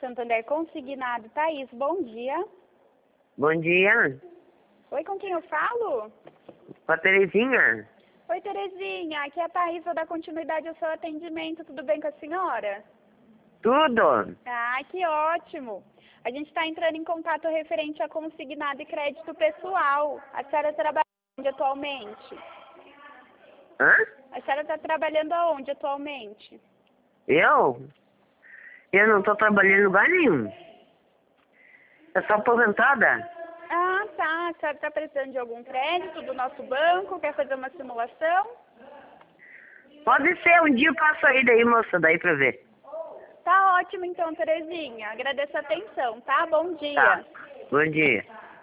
Santander Consignado. Thaís, bom dia. Bom dia. Oi, com quem eu falo? Com a Terezinha. Oi, Terezinha. Aqui é a Thaís, vou dar continuidade ao seu atendimento. Tudo bem com a senhora? Tudo. Ah, que ótimo. A gente está entrando em contato referente a consignado e crédito pessoal. A senhora trabalha onde atualmente? Hã? A senhora está trabalhando aonde atualmente? Eu? Eu não tô trabalhando em lugar nenhum. Eu sou aposentada. Ah, tá. A senhora está precisando de algum crédito do nosso banco? Quer fazer uma simulação? Pode ser, um dia eu passo aí daí, moça, daí pra ver. Tá ótimo então, Terezinha. Agradeço a atenção, tá? Bom dia. Tá. Bom dia.